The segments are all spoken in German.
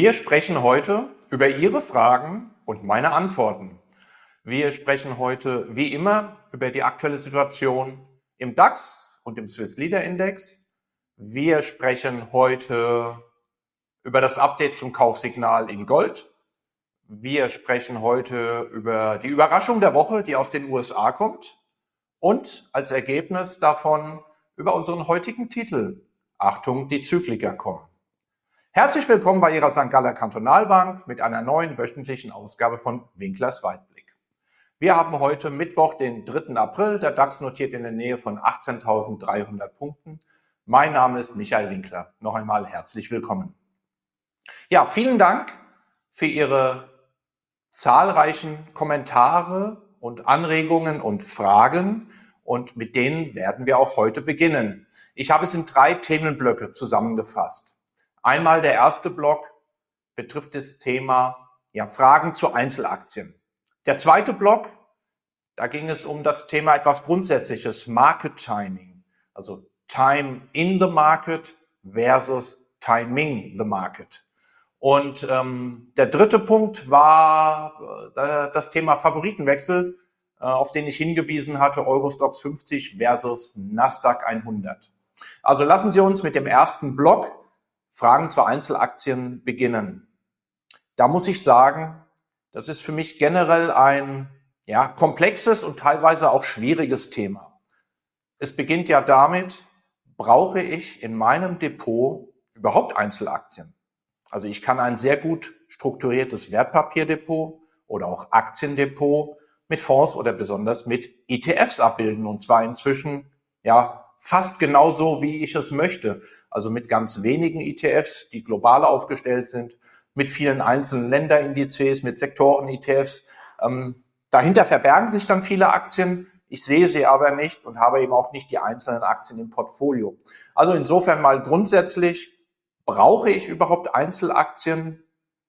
Wir sprechen heute über Ihre Fragen und meine Antworten. Wir sprechen heute wie immer über die aktuelle Situation im DAX und im Swiss Leader Index. Wir sprechen heute über das Update zum Kaufsignal in Gold. Wir sprechen heute über die Überraschung der Woche, die aus den USA kommt. Und als Ergebnis davon über unseren heutigen Titel. Achtung, die Zykliker kommen. Herzlich willkommen bei Ihrer St. Galler Kantonalbank mit einer neuen wöchentlichen Ausgabe von Winklers Weitblick. Wir haben heute Mittwoch, den 3. April. Der DAX notiert in der Nähe von 18.300 Punkten. Mein Name ist Michael Winkler. Noch einmal herzlich willkommen. Ja, vielen Dank für Ihre zahlreichen Kommentare und Anregungen und Fragen. Und mit denen werden wir auch heute beginnen. Ich habe es in 3 Themenblöcke zusammengefasst. Einmal der erste Block betrifft das Thema Fragen zu Einzelaktien. Der zweite Block, da ging es um das Thema etwas Grundsätzliches, Market Timing, also Time in the Market versus Timing the Market. Und der dritte Punkt war das Thema Favoritenwechsel, auf den ich hingewiesen hatte, Eurostoxx 50 versus Nasdaq 100. Also lassen Sie uns mit dem ersten Block Fragen zu Einzelaktien beginnen. Da muss ich sagen, das ist für mich generell ein komplexes und teilweise auch schwieriges Thema. Es beginnt ja damit, brauche ich in meinem Depot überhaupt Einzelaktien? Also ich kann ein sehr gut strukturiertes Wertpapierdepot oder auch Aktiendepot mit Fonds oder besonders mit ETFs abbilden, und zwar inzwischen fast genauso, wie ich es möchte. Also mit ganz wenigen ETFs, die global aufgestellt sind, mit vielen einzelnen Länderindizes, mit Sektoren-ETFs. Dahinter verbergen sich dann viele Aktien. Ich sehe sie aber nicht und habe eben auch nicht die einzelnen Aktien im Portfolio. Also insofern mal grundsätzlich, brauche ich überhaupt Einzelaktien?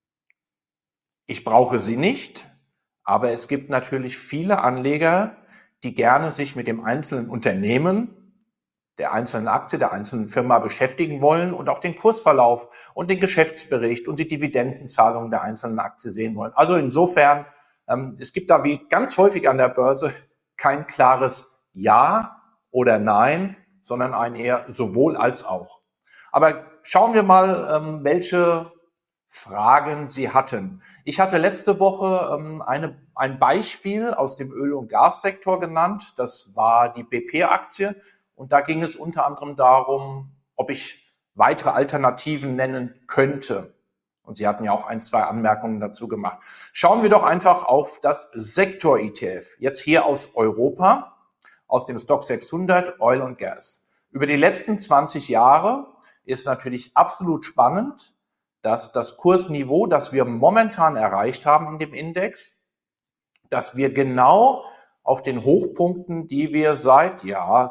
Ich brauche sie nicht, aber es gibt natürlich viele Anleger, die gerne sich mit dem einzelnen Unternehmen, der einzelnen Aktie, der einzelnen Firma beschäftigen wollen und auch den Kursverlauf und den Geschäftsbericht und die Dividendenzahlung der einzelnen Aktie sehen wollen. Also insofern, es gibt da wie ganz häufig an der Börse kein klares Ja oder Nein, sondern ein eher sowohl als auch. Aber schauen wir mal, welche Fragen Sie hatten. Ich hatte letzte Woche ein Beispiel aus dem Öl- und Gassektor genannt. Das war die BP-Aktie. Und da ging es unter anderem darum, ob ich weitere Alternativen nennen könnte. Und Sie hatten ja auch 1, 2 Anmerkungen dazu gemacht. Schauen wir doch einfach auf das Sektor-ETF. Jetzt hier aus Europa, aus dem Stoxx 600 Oil und Gas. Über die letzten 20 Jahre ist natürlich absolut spannend, dass das Kursniveau, das wir momentan erreicht haben in dem Index, dass wir genau auf den Hochpunkten, die wir seit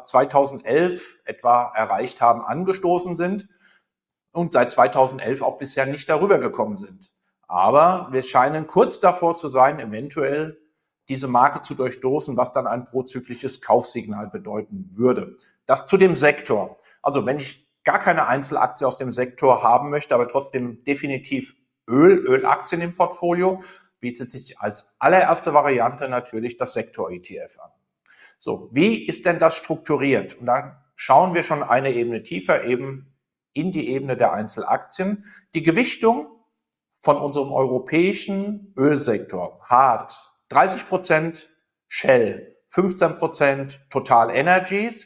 2011 etwa erreicht haben, angestoßen sind und seit 2011 auch bisher nicht darüber gekommen sind. Aber wir scheinen kurz davor zu sein, eventuell diese Marke zu durchstoßen, was dann ein prozyklisches Kaufsignal bedeuten würde. Das zu dem Sektor. Also wenn ich gar keine Einzelaktie aus dem Sektor haben möchte, aber trotzdem definitiv Ölaktien im Portfolio, bietet sich als allererste Variante natürlich das Sektor-ETF an. So, wie ist denn das strukturiert? Und da schauen wir schon eine Ebene tiefer, eben in die Ebene der Einzelaktien. Die Gewichtung von unserem europäischen Ölsektor hat 30% Shell, 15% Total Energies,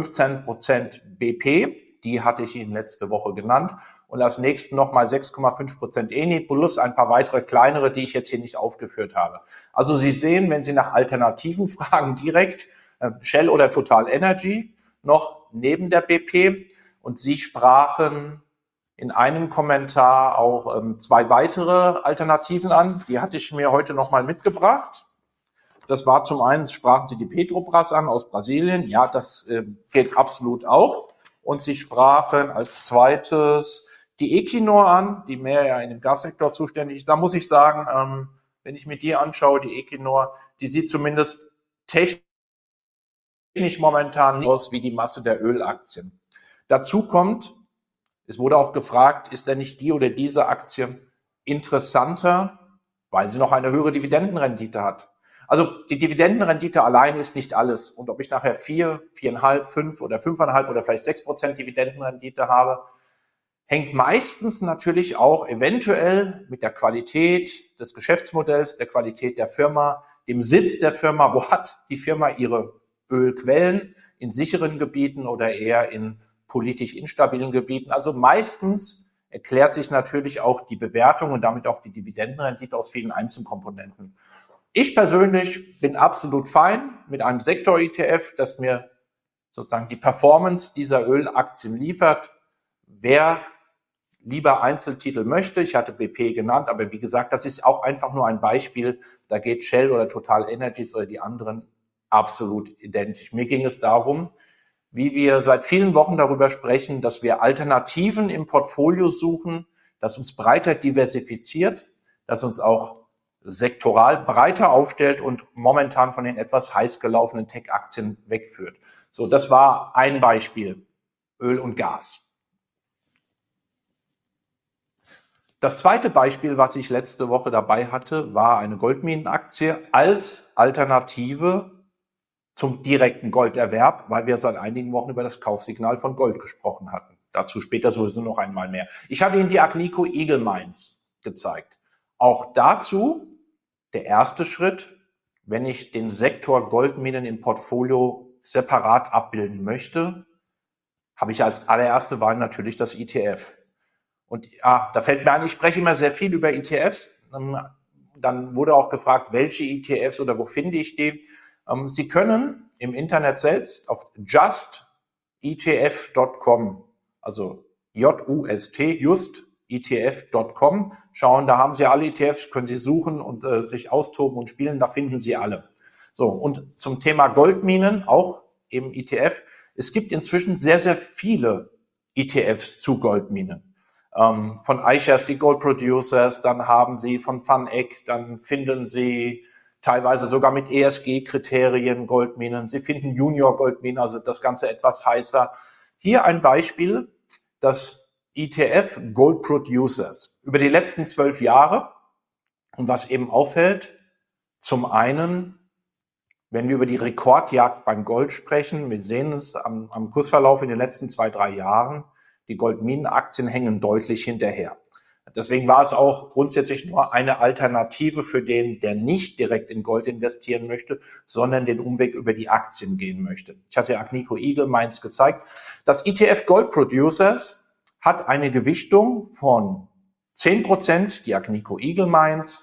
15% BP, die hatte ich Ihnen letzte Woche genannt, und als nächsten nochmal 6,5% Eni plus ein paar weitere kleinere, die ich jetzt hier nicht aufgeführt habe. Also Sie sehen, wenn Sie nach Alternativen fragen, direkt Shell oder Total Energy noch neben der BP, und Sie sprachen in einem Kommentar auch 2 weitere Alternativen an. Die hatte ich mir heute nochmal mitgebracht. Das war zum einen, sprachen Sie die Petrobras an aus Brasilien. Ja, das geht absolut auch. Und Sie sprachen als zweites die Equinor an, die mehr in dem Gassektor zuständig ist. Da muss ich sagen, wenn ich mir die anschaue, die Equinor, die sieht zumindest technisch momentan nicht aus wie die Masse der Ölaktien. Dazu kommt, es wurde auch gefragt, ist denn nicht die oder diese Aktie interessanter, weil sie noch eine höhere Dividendenrendite hat. Also die Dividendenrendite allein ist nicht alles. Und ob ich nachher 4, 4,5, 5 oder 5,5 oder vielleicht 6% Dividendenrendite habe, hängt meistens natürlich auch eventuell mit der Qualität des Geschäftsmodells, der Qualität der Firma, dem Sitz der Firma. Wo hat die Firma ihre Ölquellen? In sicheren Gebieten oder eher in politisch instabilen Gebieten? Also meistens erklärt sich natürlich auch die Bewertung und damit auch die Dividendenrendite aus vielen Einzelkomponenten. Ich persönlich bin absolut fein mit einem Sektor-ETF, das mir sozusagen die Performance dieser Ölaktien liefert. Wer lieber Einzeltitel möchte, ich hatte BP genannt, aber wie gesagt, das ist auch einfach nur ein Beispiel. Da geht Shell oder Total Energies oder die anderen absolut identisch. Mir ging es darum, wie wir seit vielen Wochen darüber sprechen, dass wir Alternativen im Portfolio suchen, das uns breiter diversifiziert, das uns auch sektoral breiter aufstellt und momentan von den etwas heiß gelaufenen Tech-Aktien wegführt. So, das war ein Beispiel, Öl und Gas. Das zweite Beispiel, was ich letzte Woche dabei hatte, war eine Goldminenaktie als Alternative zum direkten Golderwerb, weil wir seit einigen Wochen über das Kaufsignal von Gold gesprochen hatten. Dazu später sowieso noch einmal mehr. Ich hatte Ihnen die Agnico Eagle Mines gezeigt. Auch dazu der erste Schritt, wenn ich den Sektor Goldminen im Portfolio separat abbilden möchte, habe ich als allererste Wahl natürlich das ETF. Und da fällt mir ein, ich spreche immer sehr viel über ETFs. Dann wurde auch gefragt, welche ETFs oder wo finde ich die? Sie können im Internet selbst auf justetf.com, also justetf.com schauen. Da haben Sie alle ETFs, können Sie suchen und sich austoben und spielen. Da finden Sie alle. So, und zum Thema Goldminen, auch im ETF. Es gibt inzwischen sehr, sehr viele ETFs zu Goldminen. Von iShares die Gold Producers, dann haben Sie von VanEck, dann finden Sie teilweise sogar mit ESG-Kriterien Goldminen. Sie finden Junior-Goldminen, also das Ganze etwas heißer. Hier ein Beispiel, das ETF Gold Producers über die letzten 12 Jahre. Und was eben auffällt, zum einen, wenn wir über die Rekordjagd beim Gold sprechen, wir sehen es am Kursverlauf in den letzten 2, 3 Jahren, die Goldminenaktien hängen deutlich hinterher. Deswegen war es auch grundsätzlich nur eine Alternative für den, der nicht direkt in Gold investieren möchte, sondern den Umweg über die Aktien gehen möchte. Ich hatte Agnico Eagle Mines gezeigt. Das ETF Gold Producers hat eine Gewichtung von 10% die Agnico Eagle Mines,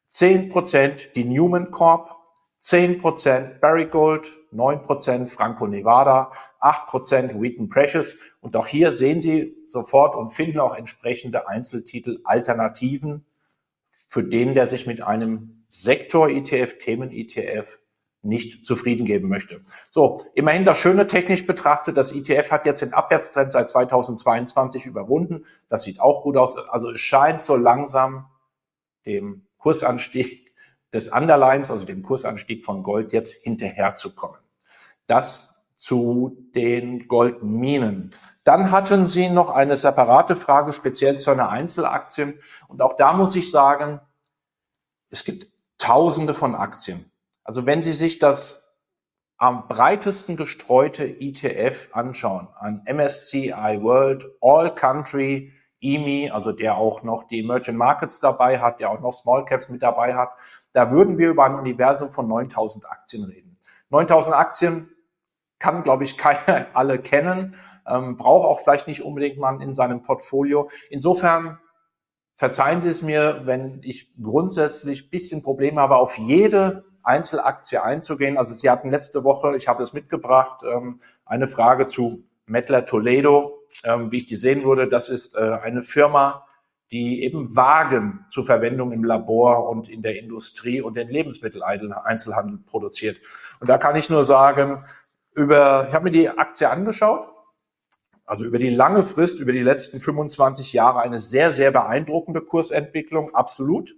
10% die Newman Corp, 10% Barrick Gold, 9% Franco-Nevada, 8% Wheaton Precious. Und auch hier sehen Sie sofort und finden auch entsprechende Einzeltitel, Alternativen für den, der sich mit einem Sektor-ETF, Themen-ETF nicht zufrieden geben möchte. So, immerhin das Schöne technisch betrachtet, das ETF hat jetzt den Abwärtstrend seit 2022 überwunden. Das sieht auch gut aus. Also es scheint so langsam dem Kursanstieg des Underlines, also dem Kursanstieg von Gold, jetzt hinterherzukommen. Das zu den Goldminen. Dann hatten Sie noch eine separate Frage, speziell zu einer Einzelaktie. Und auch da muss ich sagen, es gibt Tausende von Aktien. Also wenn Sie sich das am breitesten gestreute ETF anschauen, an MSCI World, All Country, EMI, also der auch noch die Emerging Markets dabei hat, der auch noch Small Caps mit dabei hat, da würden wir über ein Universum von 9.000 Aktien reden. 9.000 Aktien kann, glaube ich, keiner alle kennen, braucht auch vielleicht nicht unbedingt man in seinem Portfolio. Insofern verzeihen Sie es mir, wenn ich grundsätzlich ein bisschen Probleme habe, auf jede Einzelaktie einzugehen. Also Sie hatten letzte Woche, ich habe es mitgebracht, eine Frage zu Mettler Toledo, wie ich die sehen würde. Das ist eine Firma, die eben Wagen zur Verwendung im Labor und in der Industrie und den Lebensmitteleinzelhandel produziert. Und da kann ich nur sagen, ich habe mir die Aktie angeschaut, also über die lange Frist, über die letzten 25 Jahre eine sehr, sehr beeindruckende Kursentwicklung, absolut.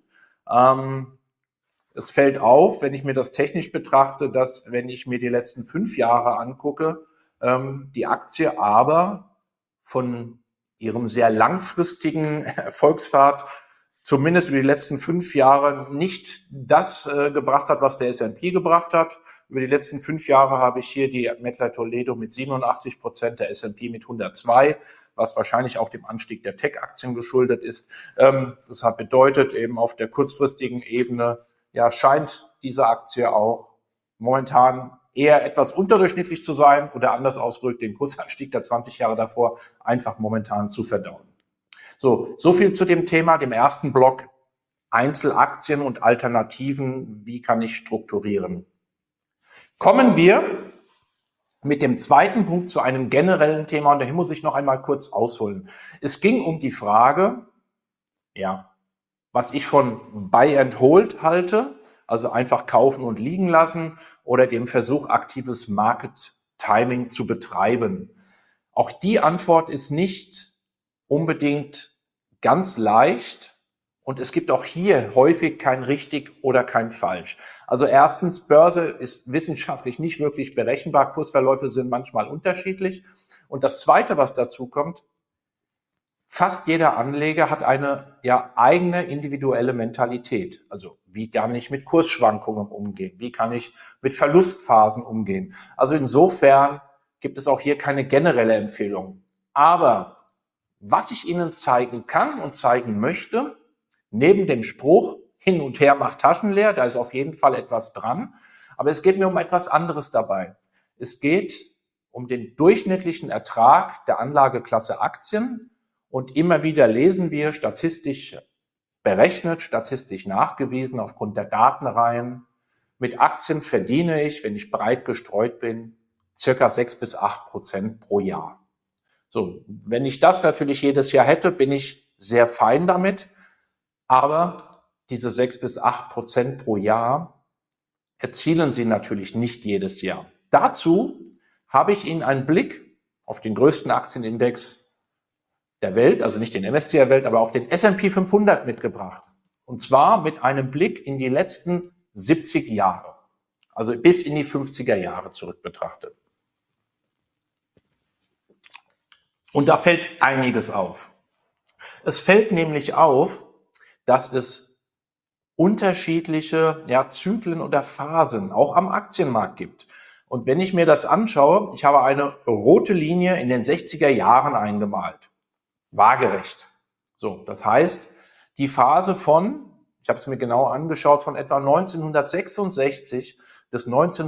Es fällt auf, wenn ich mir das technisch betrachte, dass, wenn ich mir die letzten 5 Jahre angucke, die Aktie aber von ihrem sehr langfristigen Erfolgspfad zumindest über die letzten 5 Jahre nicht das gebracht hat, was der S&P gebracht hat. Über die letzten 5 Jahre habe ich hier die Mettler Toledo mit 87%, der S&P mit 102, was wahrscheinlich auch dem Anstieg der Tech-Aktien geschuldet ist. Das hat bedeutet, eben auf der kurzfristigen Ebene, ja, scheint diese Aktie auch momentan eher etwas unterdurchschnittlich zu sein oder anders ausgedrückt, den Kursanstieg der 20 Jahre davor einfach momentan zu verdauen. So viel zu dem Thema, dem ersten Block, Einzelaktien und Alternativen, wie kann ich strukturieren. Kommen wir mit dem zweiten Punkt zu einem generellen Thema, und dahin muss ich noch einmal kurz ausholen. Es ging um die Frage, ja, was ich von Buy and Hold halte, also einfach kaufen und liegen lassen, oder dem Versuch, aktives Market Timing zu betreiben. Auch die Antwort ist nicht unbedingt ganz leicht, und es gibt auch hier häufig kein richtig oder kein falsch. Also erstens, Börse ist wissenschaftlich nicht wirklich berechenbar, Kursverläufe sind manchmal unterschiedlich. Und das Zweite, was dazu kommt, fast jeder Anleger hat eine eigene individuelle Mentalität. Also wie kann ich mit Kursschwankungen umgehen? Wie kann ich mit Verlustphasen umgehen? Also insofern gibt es auch hier keine generelle Empfehlung. Aber was ich Ihnen zeigen kann und zeigen möchte, neben dem Spruch, hin und her macht Taschen leer, da ist auf jeden Fall etwas dran. Aber es geht mir um etwas anderes dabei. Es geht um den durchschnittlichen Ertrag der Anlageklasse Aktien. Und immer wieder lesen wir, statistisch berechnet, statistisch nachgewiesen, aufgrund der Datenreihen, mit Aktien verdiene ich, wenn ich breit gestreut bin, circa 6-8% pro Jahr. So, wenn ich das natürlich jedes Jahr hätte, bin ich sehr fein damit. Aber diese 6-8% pro Jahr erzielen Sie natürlich nicht jedes Jahr. Dazu habe ich Ihnen einen Blick auf den größten Aktienindex der Welt, also nicht den MSCI der Welt, aber auf den S&P 500 mitgebracht. Und zwar mit einem Blick in die letzten 70 Jahre, also bis in die 50er Jahre zurück betrachtet. Und da fällt einiges auf. Es fällt nämlich auf, dass es unterschiedliche Zyklen oder Phasen auch am Aktienmarkt gibt. Und wenn ich mir das anschaue, ich habe eine rote Linie in den 60er Jahren eingemalt. Waagerecht. So, das heißt, die Phase von, ich habe es mir genau angeschaut, von etwa 1966 bis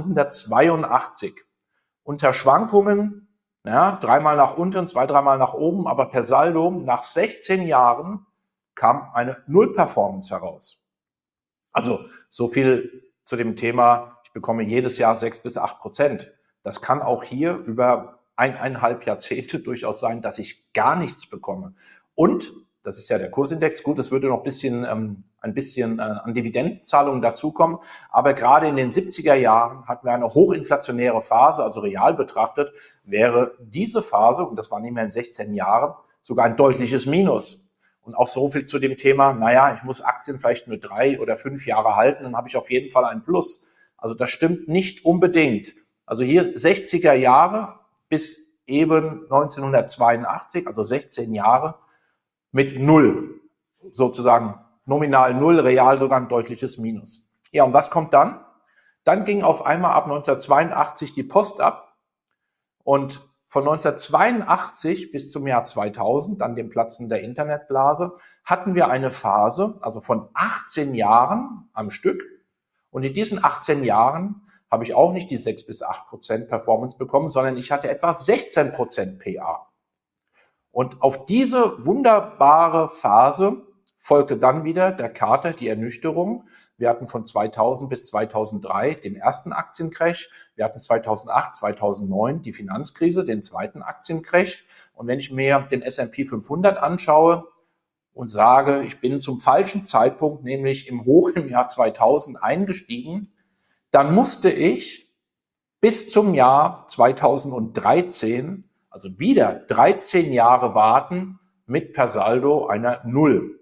1982 unter Schwankungen, dreimal nach unten, 2-3 Mal nach oben, aber per Saldo nach 16 Jahren kam eine Null-Performance heraus. Also so viel zu dem Thema, ich bekomme jedes Jahr 6-8%. Das kann auch hier über 1,5 Jahrzehnte durchaus sein, dass ich gar nichts bekomme. Und, das ist ja der Kursindex, gut, es würde noch ein bisschen an Dividendenzahlungen dazukommen, aber gerade in den 70er Jahren hatten wir eine hochinflationäre Phase, also real betrachtet, wäre diese Phase, und das war nicht mehr in 16 Jahren, sogar ein deutliches Minus. Und auch so viel zu dem Thema, ich muss Aktien vielleicht nur 3 oder 5 Jahre halten, dann habe ich auf jeden Fall ein Plus. Also das stimmt nicht unbedingt. Also hier 60er Jahre, bis eben 1982, also 16 Jre, mit Null, sozusagen nominal Null, real sogar ein deutliches Minus. Ja, und was kommt dann? Dann ging auf einmal ab 1982 die Post ab, und von 1982 bis zum Jahr 2000, dann dem Platzen der Internetblase, hatten wir eine Phase, also von 18 Jahren am Stück. Und in diesen 18 Jahren habe ich auch nicht die 6-8% Performance bekommen, sondern ich hatte etwa 16% PA. Und auf diese wunderbare Phase folgte dann wieder der Kater, die Ernüchterung. Wir hatten von 2000 bis 2003 den ersten Aktiencrash. Wir hatten 2008, 2009 die Finanzkrise, den zweiten Aktiencrash. Und wenn ich mir den S&P 500 anschaue und sage, ich bin zum falschen Zeitpunkt, nämlich im Hoch im Jahr 2000 eingestiegen, dann musste ich bis zum Jahr 2013, also wieder 13 Jahre warten, mit per Saldo einer Null.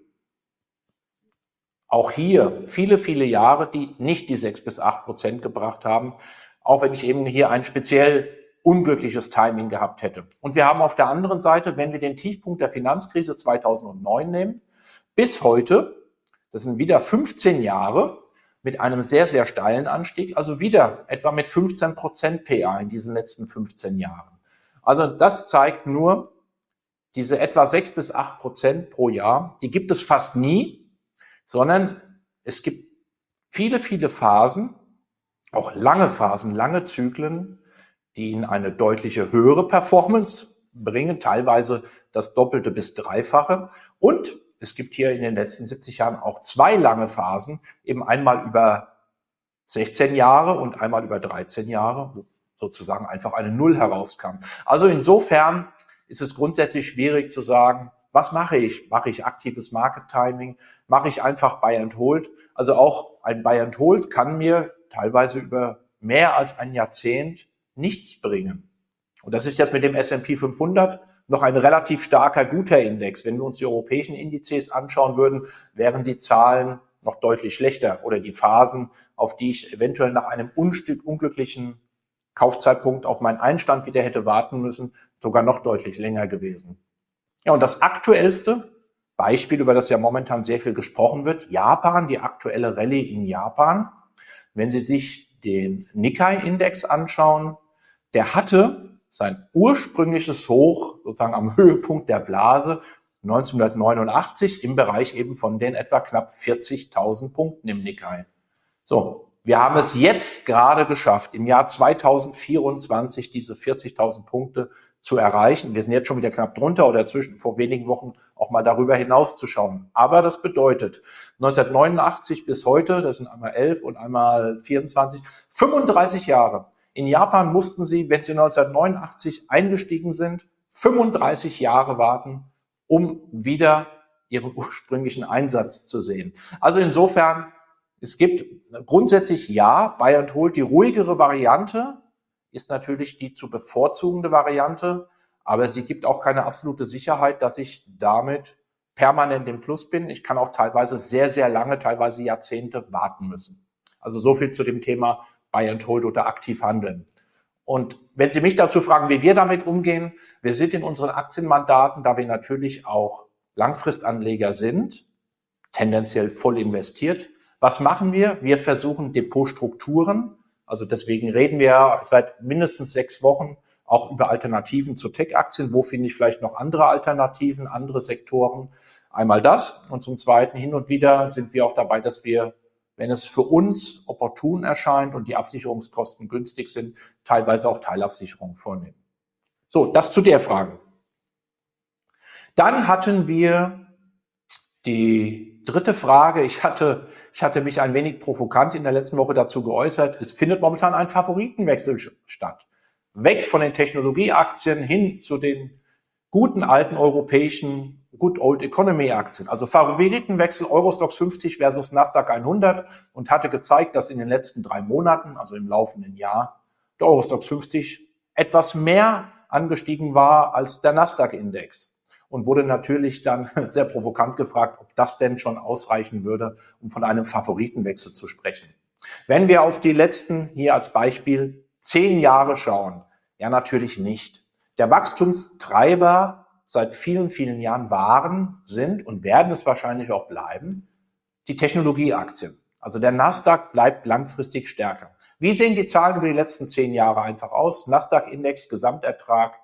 Auch hier viele, viele Jahre, die nicht die 6-8% gebracht haben, auch wenn ich eben hier ein speziell unglückliches Timing gehabt hätte. Und wir haben auf der anderen Seite, wenn wir den Tiefpunkt der Finanzkrise 2009 nehmen, bis heute Das sind wieder 15 Jahre mit einem sehr, sehr steilen Anstieg, also wieder etwa mit 15% PA in diesen letzten 15 Jahren. Also das zeigt nur, diese etwa 6-8% pro Jahr, die gibt es fast nie, sondern es gibt viele, viele Phasen, auch lange Phasen, lange Zyklen, die in eine deutliche höhere Performance bringen, teilweise das Doppelte bis Dreifache. Und es gibt hier in den letzten 70 Jahren auch zwei lange Phasen, eben einmal über 16 Jahre und einmal über 13 Jahre, wo sozusagen einfach eine Null herauskam. Also insofern ist es grundsätzlich schwierig zu sagen, was mache ich? Mache ich aktives Market Timing? Mache ich einfach Buy and Hold? Also auch ein Buy and Hold kann mir teilweise über mehr als ein Jahrzehnt nichts bringen. Und das ist jetzt mit dem S&P 500 noch ein relativ starker, guter Index. Wenn wir uns die europäischen Indizes anschauen würden, wären die Zahlen noch deutlich schlechter oder die Phasen, auf die ich eventuell nach einem unglücklichen Kaufzeitpunkt auf meinen Einstand wieder hätte warten müssen, sogar noch deutlich länger gewesen. Ja, und das aktuellste Beispiel, über das ja momentan sehr viel gesprochen wird, Japan, die aktuelle Rallye in Japan. Wenn Sie sich den Nikkei-Index anschauen, der hatte sein ursprüngliches Hoch sozusagen am Höhepunkt der Blase 1989 im Bereich eben von den etwa knapp 40.000 Punkten im Nikkei. So, wir haben es jetzt gerade geschafft, im Jahr 2024 diese 40.000 Punkte zu erreichen. Wir sind jetzt schon wieder knapp drunter oder vor wenigen Wochen auch mal darüber hinaus zu schauen. Aber das bedeutet, 1989 bis heute, das sind einmal 11 und einmal 24, 35 Jahre. In Japan mussten sie, wenn sie 1989 eingestiegen sind, 35 Jahre warten, um wieder ihren ursprünglichen Einsatz zu sehen. Also insofern, es gibt grundsätzlich ja, Buy and Hold, die ruhigere Variante ist natürlich die zu bevorzugende Variante, aber sie gibt auch keine absolute Sicherheit, dass ich damit permanent im Plus bin. Ich kann auch teilweise sehr, sehr lange, teilweise Jahrzehnte warten müssen. Also so viel zu dem Thema Buy and Hold oder aktiv handeln. Und wenn Sie mich dazu fragen, wie wir damit umgehen, wir sind in unseren Aktienmandaten, da wir natürlich auch Langfristanleger sind, tendenziell voll investiert. Was machen wir? Wir versuchen Depotstrukturen, also deswegen reden wir seit mindestens 6 Wochen auch über Alternativen zu Tech-Aktien. Wo finde ich vielleicht noch andere Alternativen, andere Sektoren? Einmal das. Und zum Zweiten, hin und wieder sind wir auch dabei, dass wir, wenn es für uns opportun erscheint und die Absicherungskosten günstig sind, teilweise auch Teilabsicherungen vornehmen. So, das zu der Frage. Dann hatten wir die dritte Frage. Ich hatte mich ein wenig provokant in der letzten Woche dazu geäußert. Es findet momentan ein Favoritenwechsel statt. Weg von den Technologieaktien hin zu den guten alten europäischen Good Old Economy Aktien. Also Favoritenwechsel Eurostoxx 50 versus Nasdaq 100 und hatte gezeigt, dass in den letzten 3 Monaten, also im laufenden Jahr, der Eurostoxx 50 etwas mehr angestiegen war als der Nasdaq-Index. Und wurde natürlich dann sehr provokant gefragt, ob das denn schon ausreichen würde, um von einem Favoritenwechsel zu sprechen. Wenn wir auf die letzten, hier als Beispiel, 10 Jahre schauen, ja natürlich nicht. Der Wachstumstreiber seit vielen, vielen Jahren waren, sind und werden es wahrscheinlich auch bleiben, die Technologieaktien. Also der Nasdaq bleibt langfristig stärker. Wie sehen die Zahlen über die letzten 10 Jahre einfach aus? Nasdaq-Index, Gesamtertrag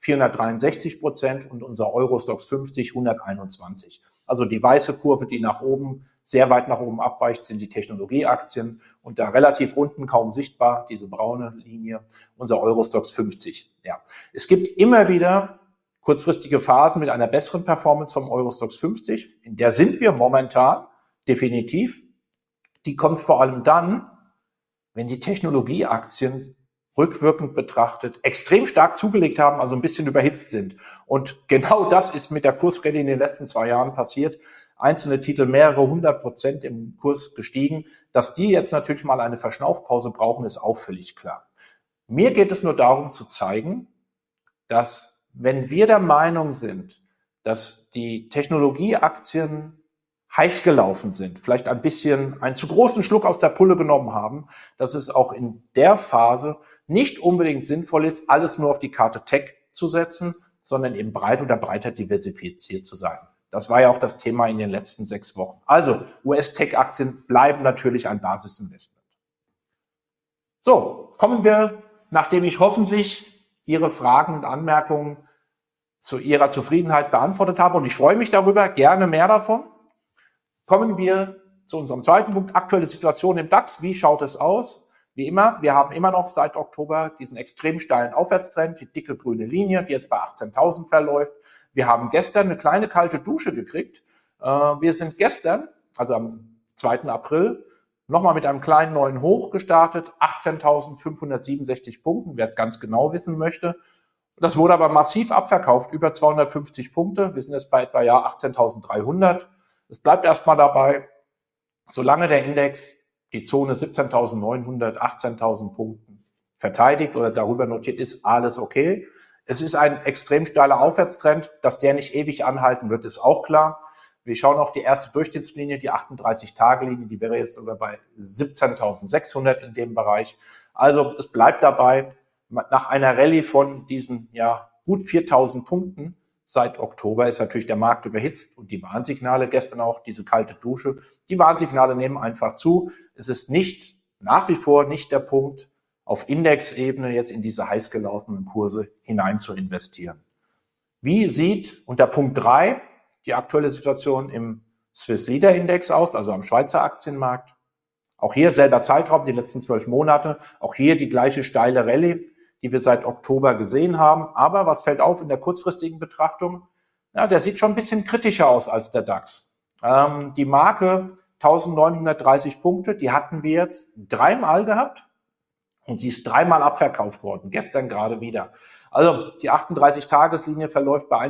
463% und unser Eurostoxx 50 121. Also die weiße Kurve, die nach oben, sehr weit nach oben abweicht, sind die Technologieaktien und da relativ unten kaum sichtbar, diese braune Linie, unser Eurostoxx 50. Ja. Es gibt immer wieder kurzfristige Phasen mit einer besseren Performance vom Eurostoxx 50. In der sind wir momentan definitiv. Die kommt vor allem dann, wenn die Technologieaktien rückwirkend betrachtet extrem stark zugelegt haben, also ein bisschen überhitzt sind. Und genau das ist mit der Kursrallye in den letzten 2 Jahren passiert. Einzelne Titel mehrere 100% im Kurs gestiegen. Dass die jetzt natürlich mal eine Verschnaufpause brauchen, ist auch völlig klar. Mir geht es nur darum zu zeigen, dass wenn wir der Meinung sind, dass die Technologieaktien heiß gelaufen sind, vielleicht ein bisschen einen zu großen Schluck aus der Pulle genommen haben, dass es auch in der Phase nicht unbedingt sinnvoll ist, alles nur auf die Karte Tech zu setzen, sondern eben breit oder breiter diversifiziert zu sein. Das war ja auch das Thema in den letzten 6 Wochen. Also US-Tech-Aktien bleiben natürlich ein Basisinvestment. So, kommen wir, nachdem ich hoffentlich Ihre Fragen und Anmerkungen zu Ihrer Zufriedenheit beantwortet habe, und ich freue mich darüber, gerne mehr davon, kommen wir zu unserem zweiten Punkt, aktuelle Situation im DAX. Wie schaut es aus? Wie immer, wir haben immer noch seit Oktober diesen extrem steilen Aufwärtstrend, die dicke grüne Linie, die jetzt bei 18.000 verläuft. Wir haben gestern eine kleine kalte Dusche gekriegt. Wir sind gestern, also am 2. April, nochmal mit einem kleinen neuen Hoch gestartet, 18.567 Punkten, wer es ganz genau wissen möchte. Das wurde aber massiv abverkauft, über 250 Punkte. Wir sind jetzt bei etwa 18.300. Es bleibt erstmal dabei, solange der Index die Zone 17.900, 18.000 Punkten verteidigt oder darüber notiert, ist alles okay. Es ist ein extrem steiler Aufwärtstrend. Dass der nicht ewig anhalten wird, ist auch klar. Wir schauen auf die erste Durchschnittslinie, die 38-Tage-Linie, die wäre jetzt sogar bei 17.600 in dem Bereich. Also es bleibt dabei, nach einer Rallye von diesen gut 4.000 Punkten seit Oktober ist natürlich der Markt überhitzt und die Warnsignale, gestern auch diese kalte Dusche, die Warnsignale nehmen einfach zu. Es ist nach wie vor nicht der Punkt, auf Indexebene jetzt in diese heiß gelaufenen Kurse hinein zu investieren. Wie sieht unter Punkt 3 die aktuelle Situation im Swiss Leader Index aus, also am Schweizer Aktienmarkt? Auch hier selber Zeitraum, die letzten 12 Monate, auch hier die gleiche steile Rallye, die wir seit Oktober gesehen haben. Aber was fällt auf in der kurzfristigen Betrachtung? Ja, der sieht schon ein bisschen kritischer aus als der DAX. Die Marke 1930 Punkte, die hatten wir jetzt 3-mal gehabt und sie ist 3-mal abverkauft worden, gestern gerade wieder. Also die 38-Tageslinie verläuft bei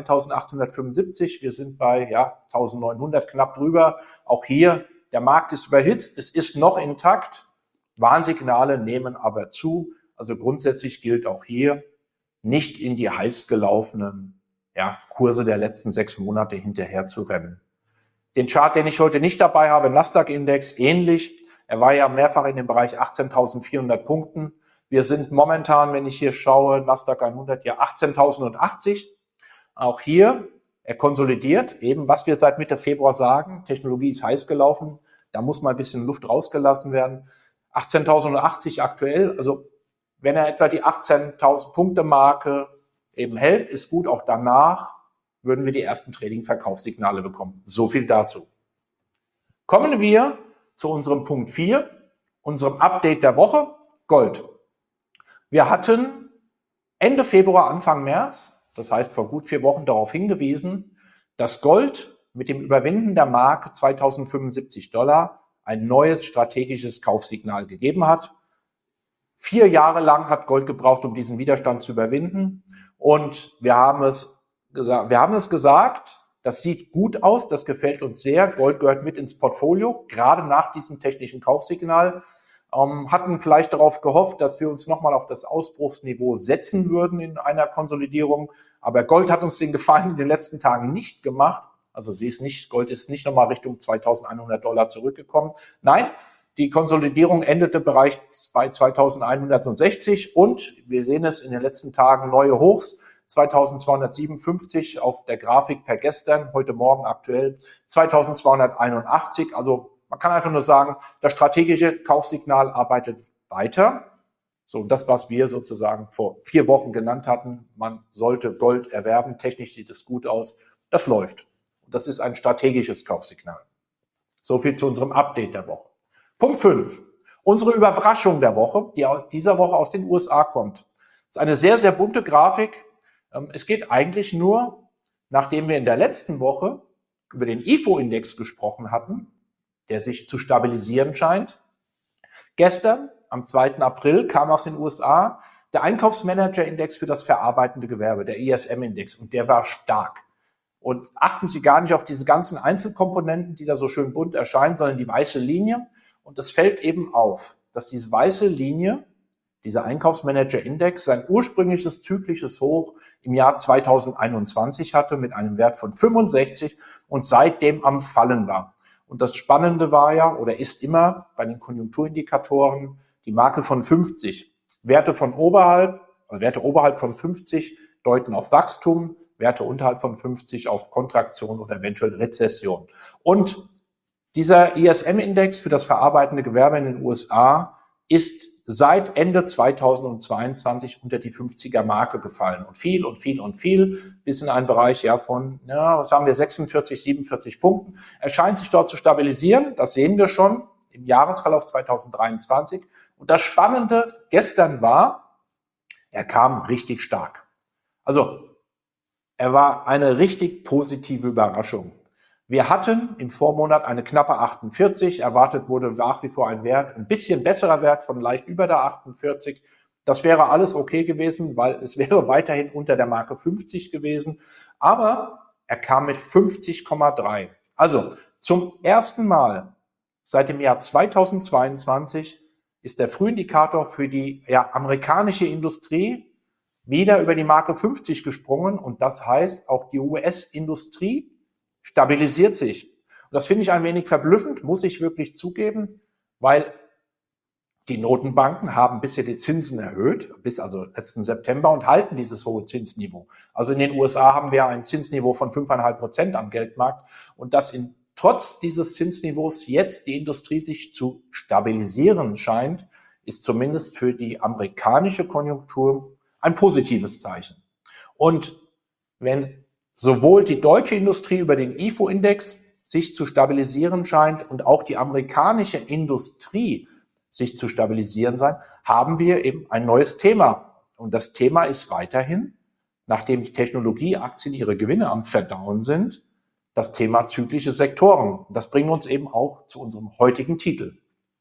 1875, wir sind bei 1900 knapp drüber. Auch hier, der Markt ist überhitzt, es ist noch intakt, Warnsignale nehmen aber zu. Also grundsätzlich gilt auch hier, nicht in die heiß gelaufenen Kurse der letzten 6 Monate hinterher zu rennen. Den Chart, den ich heute nicht dabei habe, Nasdaq-Index, ähnlich. Er war ja mehrfach in dem Bereich 18.400 Punkten. Wir sind momentan, wenn ich hier schaue, Nasdaq 100, 18.080. Auch hier, er konsolidiert, eben was wir seit Mitte Februar sagen, Technologie ist heiß gelaufen, da muss mal ein bisschen Luft rausgelassen werden. 18.080 aktuell, also wenn er etwa die 18.000 Punkte Marke eben hält, ist gut. Auch danach würden wir die ersten Trading-Verkaufssignale bekommen. So viel dazu. Kommen wir zu unserem Punkt 4, unserem Update der Woche, Gold. Wir hatten Ende Februar, Anfang März, das heißt vor gut 4 Wochen, darauf hingewiesen, dass Gold mit dem Überwinden der Marke $2075 ein neues strategisches Kaufsignal gegeben hat. 4 Jahre lang hat Gold gebraucht, um diesen Widerstand zu überwinden. Und wir haben es gesagt, das sieht gut aus, das gefällt uns sehr. Gold gehört mit ins Portfolio, gerade nach diesem technischen Kaufsignal. Hatten vielleicht darauf gehofft, dass wir uns nochmal auf das Ausbruchsniveau setzen würden in einer Konsolidierung. Aber Gold hat uns den Gefallen in den letzten Tagen nicht gemacht. Also Gold ist nicht nochmal Richtung $2.100 zurückgekommen. Nein, die Konsolidierung endete bereits bei 2.160 und wir sehen es in den letzten Tagen neue Hochs, 2.257 auf der Grafik per gestern, heute Morgen aktuell 2.281. Also man kann einfach nur sagen, das strategische Kaufsignal arbeitet weiter. So, das, was wir sozusagen vor 4 Wochen genannt hatten, man sollte Gold erwerben, technisch sieht es gut aus, das läuft. Und das ist ein strategisches Kaufsignal. So viel zu unserem Update der Woche. Punkt 5. Unsere Überraschung der Woche, die dieser Woche aus den USA kommt. Das ist eine sehr, sehr bunte Grafik. Es geht eigentlich nur, nachdem wir in der letzten Woche über den IFO-Index gesprochen hatten, der sich zu stabilisieren scheint. Gestern, am 2. April, kam aus den USA der Einkaufsmanager-Index für das verarbeitende Gewerbe, der ISM-Index, und der war stark. Und achten Sie gar nicht auf diese ganzen Einzelkomponenten, die da so schön bunt erscheinen, sondern die weiße Linie. Und es fällt eben auf, dass diese weiße Linie, dieser Einkaufsmanager-Index, sein ursprüngliches zyklisches Hoch im Jahr 2021 hatte mit einem Wert von 65 und seitdem am Fallen war. Und das Spannende war ja oder ist immer bei den Konjunkturindikatoren die Marke von 50. Werte oberhalb von 50 deuten auf Wachstum. Werte unterhalb von 50 auf Kontraktion oder eventuell Rezession. Und dieser ISM-Index für das verarbeitende Gewerbe in den USA ist seit Ende 2022 unter die 50er-Marke gefallen und viel, bis in einen Bereich von, was haben wir, 46, 47 Punkten. Er scheint sich dort zu stabilisieren, das sehen wir schon im Jahresverlauf 2023. Und das Spannende gestern war, er kam richtig stark. Also, er war eine richtig positive Überraschung. Wir hatten im Vormonat eine knappe 48, erwartet wurde nach wie vor ein Wert, ein bisschen besserer Wert von leicht über der 48. Das wäre alles okay gewesen, weil es wäre weiterhin unter der Marke 50 gewesen. Aber er kam mit 50,3. Also zum ersten Mal seit dem Jahr 2022 ist der Frühindikator für die amerikanische Industrie wieder über die Marke 50 gesprungen. Und das heißt, auch die US-Industrie stabilisiert sich. Und das finde ich ein wenig verblüffend, muss ich wirklich zugeben, weil die Notenbanken haben bisher die Zinsen erhöht, bis also letzten September, und halten dieses hohe Zinsniveau. Also in den USA haben wir ein Zinsniveau von 5,5% am Geldmarkt, und dass trotz dieses Zinsniveaus jetzt die Industrie sich zu stabilisieren scheint, ist zumindest für die amerikanische Konjunktur ein positives Zeichen. Und wenn sowohl die deutsche Industrie über den IFO-Index sich zu stabilisieren scheint und auch die amerikanische Industrie sich zu stabilisieren scheint, haben wir eben ein neues Thema. Und das Thema ist weiterhin, nachdem die Technologieaktien ihre Gewinne am Verdauen sind, das Thema zyklische Sektoren. Und das bringt uns eben auch zu unserem heutigen Titel.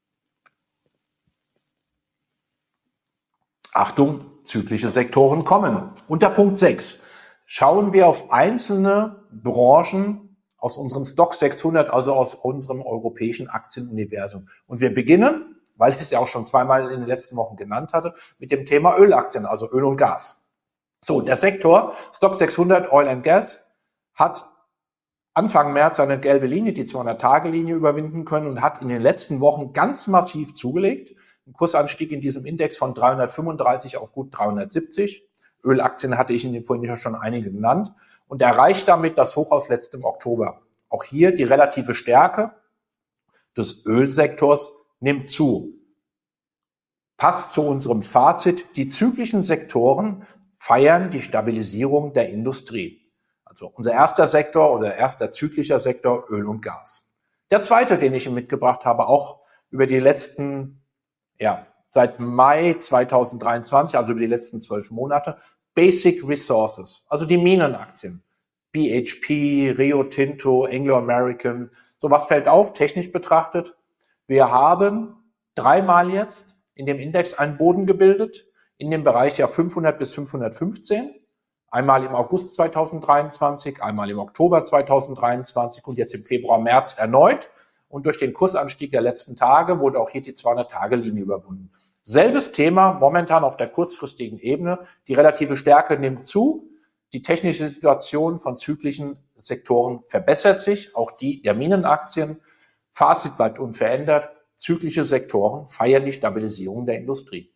Achtung, zyklische Sektoren kommen. Unter Punkt 6. Schauen wir auf einzelne Branchen aus unserem Stock 600, also aus unserem europäischen Aktienuniversum. Und wir beginnen, weil ich es ja auch schon zweimal in den letzten Wochen genannt hatte, mit dem Thema Ölaktien, also Öl und Gas. So, der Sektor Stock 600 Oil and Gas hat Anfang März eine gelbe Linie, die 200-Tage-Linie überwinden können, und hat in den letzten Wochen ganz massiv zugelegt. Ein Kursanstieg in diesem Index von 335 auf gut 370. Ölaktien hatte ich Ihnen vorhin schon einige genannt, und erreicht damit das Hoch aus letztem Oktober. Auch hier die relative Stärke des Ölsektors nimmt zu. Passt zu unserem Fazit, die zyklischen Sektoren feiern die Stabilisierung der Industrie. Also unser erster Sektor oder erster zyklischer Sektor Öl und Gas. Der zweite, den ich Ihnen mitgebracht habe, auch über die letzten, seit Mai 2023, also über die letzten 12 Monate, Basic Resources, also die Minenaktien. BHP, Rio Tinto, Anglo American. So, was fällt auf, technisch betrachtet? Wir haben dreimal jetzt in dem Index einen Boden gebildet, in dem Bereich 500 bis 515. Einmal im August 2023, einmal im Oktober 2023 und jetzt im Februar, März erneut. Und durch den Kursanstieg der letzten Tage wurde auch hier die 200-Tage-Linie überwunden. Selbes Thema momentan auf der kurzfristigen Ebene. Die relative Stärke nimmt zu. Die technische Situation von zyklischen Sektoren verbessert sich, auch die der Minenaktien. Fazit bleibt unverändert. Zyklische Sektoren feiern die Stabilisierung der Industrie.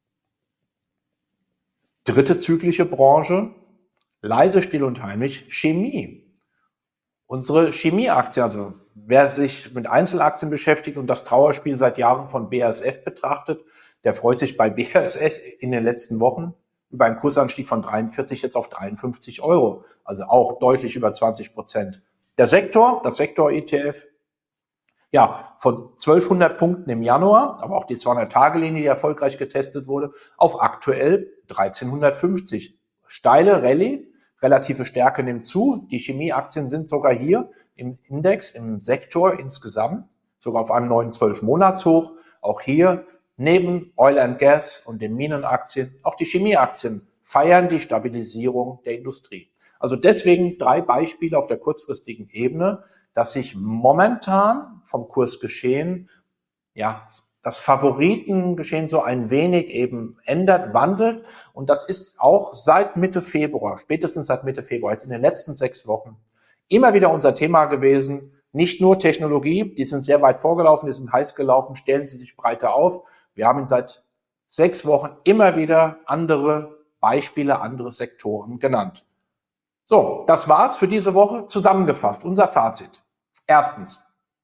Dritte zyklische Branche, leise, still und heimlich, Chemie. Unsere Chemieaktien, also wer sich mit Einzelaktien beschäftigt und das Trauerspiel seit Jahren von BASF betrachtet, der freut sich bei BASF in den letzten Wochen über einen Kursanstieg von 43 jetzt auf 53 €, also auch deutlich über 20%. Der Sektor, das Sektor-ETF, von 1200 Punkten im Januar, aber auch die 200-Tage-Linie, die erfolgreich getestet wurde, auf aktuell 1350. Steile Rallye, relative Stärke nimmt zu. Die Chemieaktien sind sogar hier im Index, im Sektor insgesamt, sogar auf einem neuen 12-Monats-Hoch. Auch hier neben Oil and Gas und den Minenaktien, auch die Chemieaktien feiern die Stabilisierung der Industrie. Also deswegen 3 Beispiele auf der kurzfristigen Ebene, dass sich momentan vom Kursgeschehen, das Favoritengeschehen so ein wenig eben ändert, wandelt. Und das ist auch seit Mitte Februar, spätestens seit Mitte Februar, jetzt in den letzten 6 Wochen, immer wieder unser Thema gewesen. Nicht nur Technologie, die sind sehr weit vorgelaufen, die sind heiß gelaufen, stellen sie sich breiter auf. Wir haben seit 6 Wochen immer wieder andere Beispiele, andere Sektoren genannt. So, das war's für diese Woche. Zusammengefasst, unser Fazit. Erstens,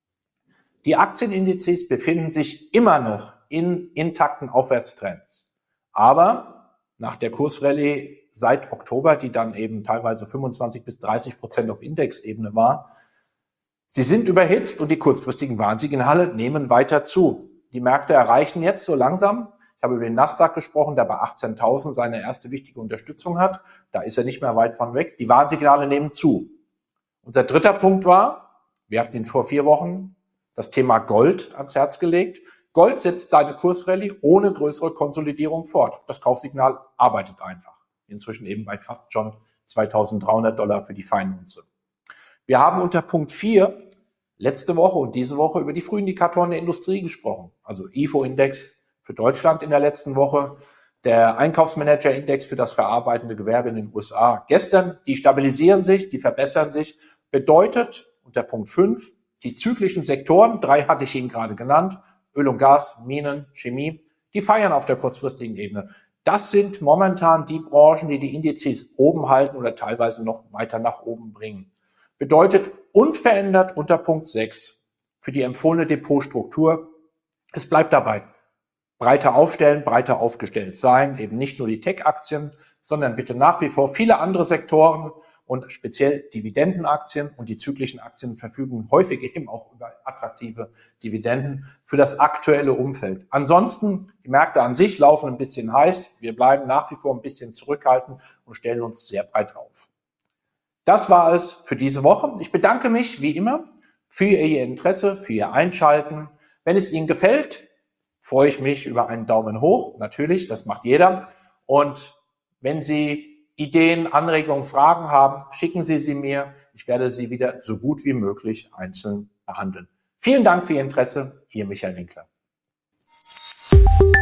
die Aktienindizes befinden sich immer noch in intakten Aufwärtstrends. Aber nach der Kursrallye seit Oktober, die dann eben teilweise 25-30% auf Indexebene war, sie sind überhitzt und die kurzfristigen Warnsignale nehmen weiter zu. Die Märkte erreichen jetzt so langsam, ich habe über den Nasdaq gesprochen, der bei 18.000 seine erste wichtige Unterstützung hat. Da ist er nicht mehr weit von weg. Die Warnsignale nehmen zu. Unser dritter Punkt war, wir hatten ihn vor 4 Wochen, das Thema Gold ans Herz gelegt. Gold setzt seine Kursrallye ohne größere Konsolidierung fort. Das Kaufsignal arbeitet einfach. Inzwischen eben bei fast schon $2.300 für die Feinunze. Wir haben unter Punkt 4 letzte Woche und diese Woche über die Frühindikatoren der Industrie gesprochen. Also IFO-Index für Deutschland in der letzten Woche, der Einkaufsmanager-Index für das verarbeitende Gewerbe in den USA gestern. Die stabilisieren sich, die verbessern sich. Bedeutet unter Punkt 5, die zyklischen Sektoren, 3 hatte ich Ihnen gerade genannt, Öl und Gas, Minen, Chemie, die feiern auf der kurzfristigen Ebene. Das sind momentan die Branchen, die die Indizes oben halten oder teilweise noch weiter nach oben bringen. Bedeutet unverändert unter Punkt 6 für die empfohlene Depotstruktur, es bleibt dabei. Breiter aufstellen, breiter aufgestellt sein, eben nicht nur die Tech-Aktien, sondern bitte nach wie vor viele andere Sektoren und speziell Dividendenaktien und die zyklischen Aktien verfügen häufig eben auch über attraktive Dividenden für das aktuelle Umfeld. Ansonsten, die Märkte an sich laufen ein bisschen heiß. Wir bleiben nach wie vor ein bisschen zurückhaltend und stellen uns sehr breit auf. Das war es für diese Woche. Ich bedanke mich wie immer für Ihr Interesse, für Ihr Einschalten. Wenn es Ihnen gefällt, freue ich mich über einen Daumen hoch. Natürlich, das macht jeder. Und wenn Sie Ideen, Anregungen, Fragen haben, schicken Sie sie mir. Ich werde sie wieder so gut wie möglich einzeln behandeln. Vielen Dank für Ihr Interesse. Ihr Michael Winkler.